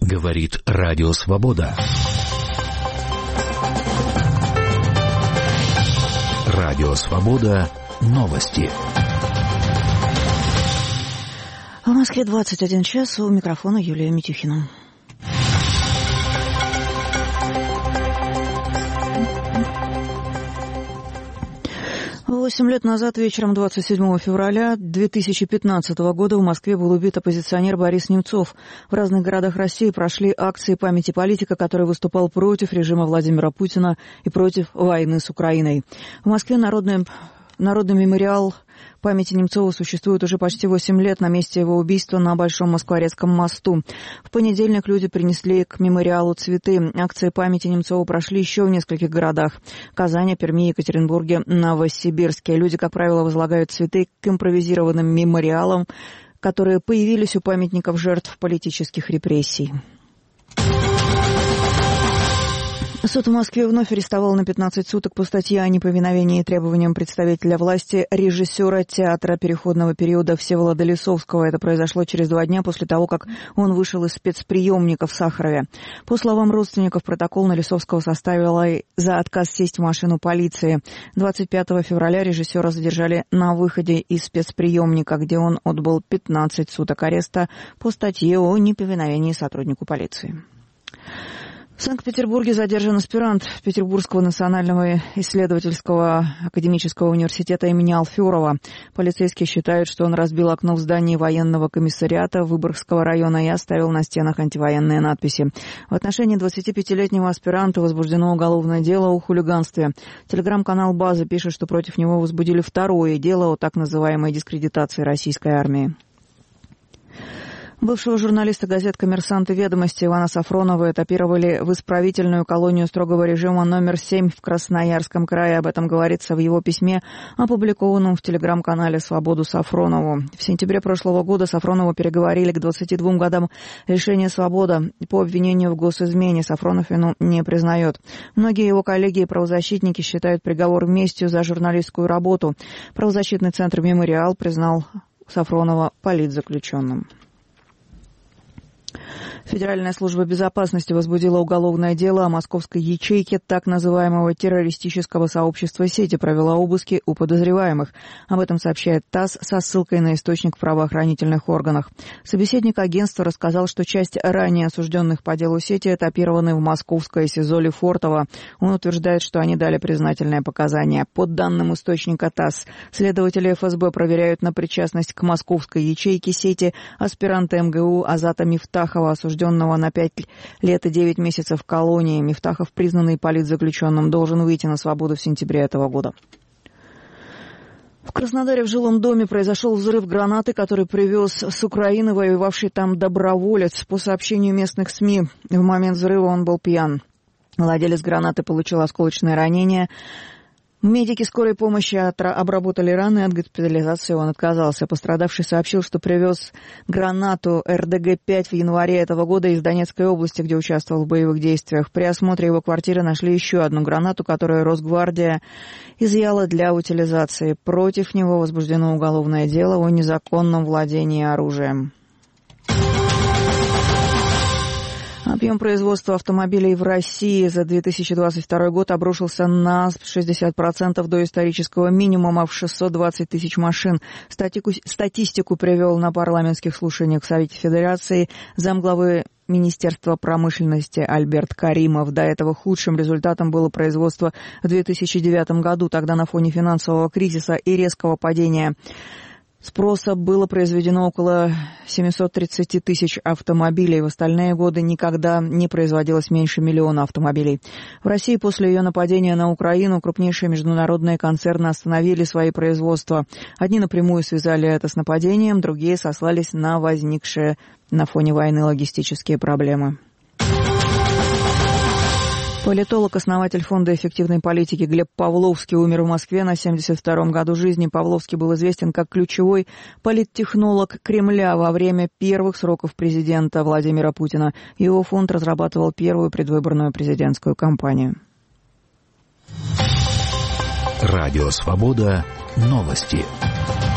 Говорит Радио Свобода. Радио Свобода. Новости. В Москве 21 час. У микрофона Юлия Митюхина. Восемь лет назад, вечером 27 февраля 2015 года в Москве был убит оппозиционер Борис Немцов. В разных городах России прошли акции памяти политика, который выступал против режима Владимира Путина и против войны с Украиной. В Москве народный мемориал памяти Немцова существует уже почти 8 лет на месте его убийства на Большом Москворецком мосту. В понедельник люди принесли к мемориалу цветы. Акции памяти Немцова прошли еще в нескольких городах: Казани, Перми, Екатеринбурге, Новосибирске. Люди, как правило, возлагают цветы к импровизированным мемориалам, которые появились у памятников жертв политических репрессий. Суд в Москве вновь арестовал на 15 суток по статье о неповиновении требованиям представителя власти режиссера театра переходного периода Всеволода Лисовского. Это произошло через 2 дня после того, как он вышел из спецприемника в Сахарове. По словам родственников, протокол на Лисовского составила за отказ сесть в машину полиции. 25 февраля режиссера задержали на выходе из спецприемника, где он отбыл 15 суток ареста по статье о неповиновении сотруднику полиции. В Санкт-Петербурге задержан аспирант Петербургского национального исследовательского академического университета имени Алферова. Полицейские считают, что он разбил окно в здании военного комиссариата Выборгского района и оставил на стенах антивоенные надписи. В отношении 25-летнего аспиранта возбуждено уголовное дело о хулиганстве. Телеграм-канал «База» пишет, что против него возбудили второе дело о так называемой дискредитации российской армии. Бывшего журналиста газет «Коммерсант» и «Ведомости» Ивана Сафронова этапировали в исправительную колонию строгого режима номер 7 в Красноярском крае. Об этом говорится в его письме, опубликованном в телеграм-канале «Свободу» Сафронову. В сентябре прошлого года Сафронову переговорили к 22 годам лишения свободы по обвинению в госизмене. Сафронов вину не признает. Многие его коллеги и правозащитники считают приговор местью за журналистскую работу. Правозащитный центр «Мемориал» признал Сафронова политзаключенным. Федеральная служба безопасности возбудила уголовное дело о московской ячейке так называемого террористического сообщества сети, провела обыски у подозреваемых. Об этом сообщает ТАСС со ссылкой на источник в правоохранительных органах. Собеседник агентства рассказал, что часть ранее осужденных по делу сети этапированы в московское СИЗО Лефортово. Он утверждает, что они дали признательные показания. По данным источника ТАСС, следователи ФСБ проверяют на причастность к московской ячейке сети аспиранта МГУ Азата Мифтахова, осужденного на 5 лет и 9 месяцев в колонии. Мифтахов, признанный политзаключенным, должен выйти на свободу в сентябре этого года. В Краснодаре в жилом доме произошел взрыв гранаты, который привез с Украины воевавший там доброволец. По сообщению местных СМИ, в момент взрыва он был пьян. Владелец гранаты получил осколочное ранение. Медики скорой помощи обработали раны, от госпитализации он отказался. Пострадавший сообщил, что привез гранату РДГ-5 в январе этого года из Донецкой области, где участвовал в боевых действиях. При осмотре его квартиры нашли еще одну гранату, которую Росгвардия изъяла для утилизации. Против него возбуждено уголовное дело о незаконном владении оружием. Объем производства автомобилей в России за 2022 год обрушился на 60% до исторического минимума в 620 тысяч машин. Статистику привел на парламентских слушаниях в Совете Федерации замглавы Министерства промышленности Альберт Каримов. До этого худшим результатом было производство в 2009 году. Тогда на фоне финансового кризиса и резкого падения спроса было произведено около 730 тысяч автомобилей. В остальные годы никогда не производилось меньше 1 миллиона автомобилей. В России после ее нападения на Украину крупнейшие международные концерны остановили свои производства. Одни напрямую связали это с нападением, другие сослались на возникшие на фоне войны логистические проблемы. Политолог, основатель Фонда эффективной политики Глеб Павловский умер в Москве на 72-м году жизни. Павловский был известен как ключевой политтехнолог Кремля во время первых сроков президента Владимира Путина. Его фонд разрабатывал первую предвыборную президентскую кампанию. Радио «Свобода». Новости.